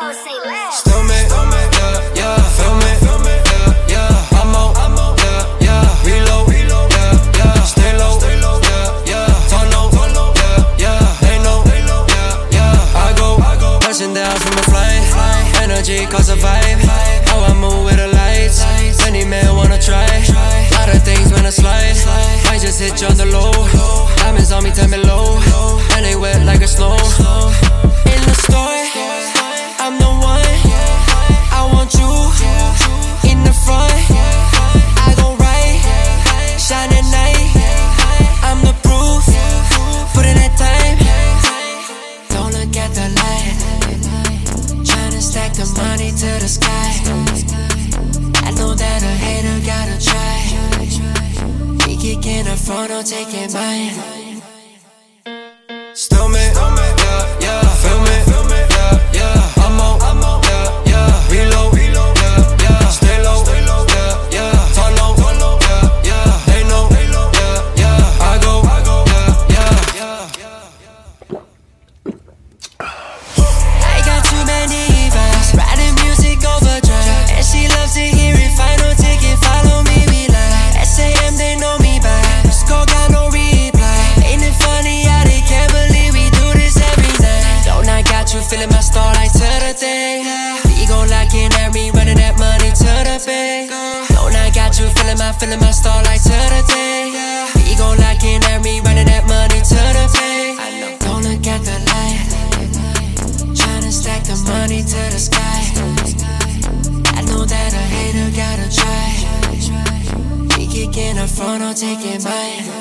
Stomach, yeah, yeah, feel me, yeah, yeah. I'm on, yeah, yeah. Reload, yeah, yeah. Stay low, yeah, yeah. Turn low, yeah, yeah. They know, yeah, yeah. I go, touching down from a flight. Energy cause a vibe. How I move with the lights. Many men wanna try. Lot of things when I slide. Might just hit you on the low. Diamonds on me, tell me low. And they wet like a snow. In the store, I'm the one. I want you in the front. I go right, shine at night. I'm the proof, put in that time. Don't look at the light. Tryna stack the money to the sky. I know that a hater gotta try. He kick in the front, I'll take it mine. Stomach, yeah, yeah, feel me, yeah, yeah. I'm on, yeah, yeah. Reload, yeah, yeah. Stay low, yeah, yeah. Turn low, yeah, yeah. They know, yeah, yeah. I go, yeah, yeah. I got too many vibes, riding music overdrive, and she loves to hear it. Final ticket, follow me, we live. SAM, they know me by. Score got no reply. Ain't it funny how they can't believe we do this every night? Don't I got you feeling my starlight to the thing. We gon' lock in at me, running that money to the bank. Don't I got you feeling my starlight to the thing. We gon' lock in at me, running that money to the bank. Don't look at the light. Tryna stack the money to the sky. I know that a hater gotta try. He kick in the front, I'll take it mine.